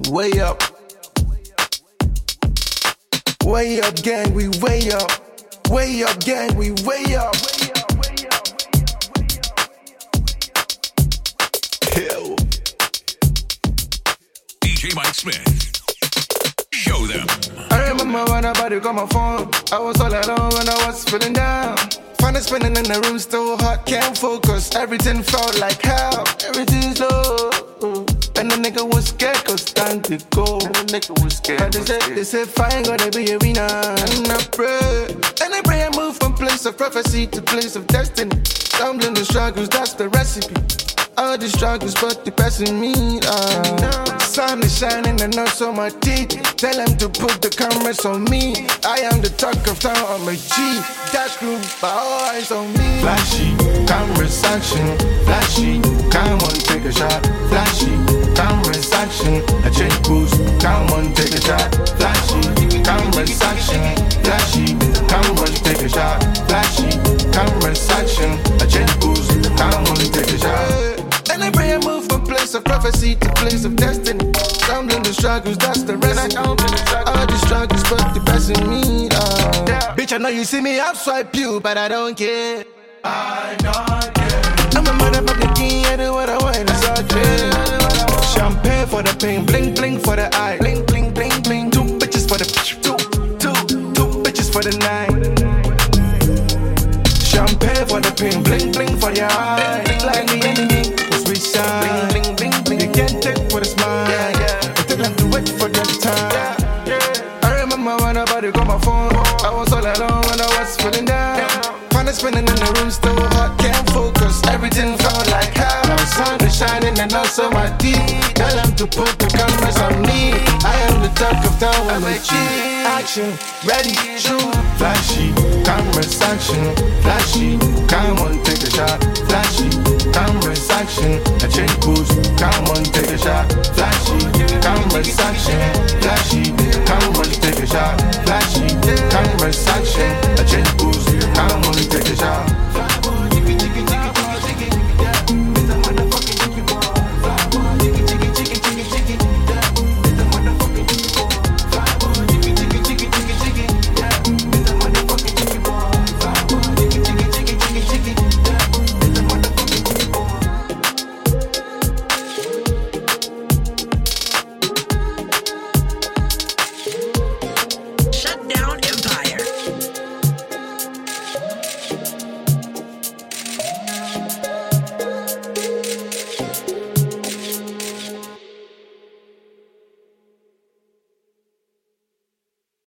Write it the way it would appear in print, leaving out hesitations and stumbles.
Way up. Way up, gang, we way up. Way up, gang, we way up. Hell. DJ Mike Smith. Show them. I remember when nobody got my phone. I was all alone when I was feeling down. Fun is spinning in the room, still hot, can't focus. Everything felt like hell. Everything's low. And the nigga was scared, cause time to go. And the nigga was scared. But they said, fine, gotta be a winner. And I pray. And I pray I move from place of prophecy to place of destiny. Stumbling the struggles, that's the recipe. All the struggles, but the person me. Sun is shining and not so much deep. Tell them to put the cameras on me. I am the talk of town, I'm a G. Dash room, but all eyes on me. Flashy, cameras action. Flashy, come on, take a shot. Flashy, cameras action. A change boost, come on, take a shot. Flashy, cameras action. Flashy, come on, take a shot. Flashy, cameras action. A change boost, come on, take a shot. And I pray I move from place of prophecy to place of destiny. Stumbling the struggles, that's the recipe. All the struggles, but the best in me. Bitch, I know you see me, I'll swipe you, but I don't care. I don't care. I'm a motherfucking king, I do what I want, it's all clear. Champagne for the pain, bling bling for the eye. Bling bling bling bling. Two bitches for the two bitches for the night. Champagne for the pain, bling bling for your eye. Like the enemy. Bling, bling, bling, bling. You can't take what is mine. I still have to wait for that time. I remember when nobody got my phone. I was all alone when I was feeling down. Fun is spinning in the room, still hot, can't focus. Everything felt like hell. The sun is shining and also my deep. Tell them to put the cameras on me. I am the talk of town, I'm a G. Action, ready, shoot. Flashy, cameras action. Flashy, come on, take a shot. Flashy, cameras action. A change boost, come on, take a shot.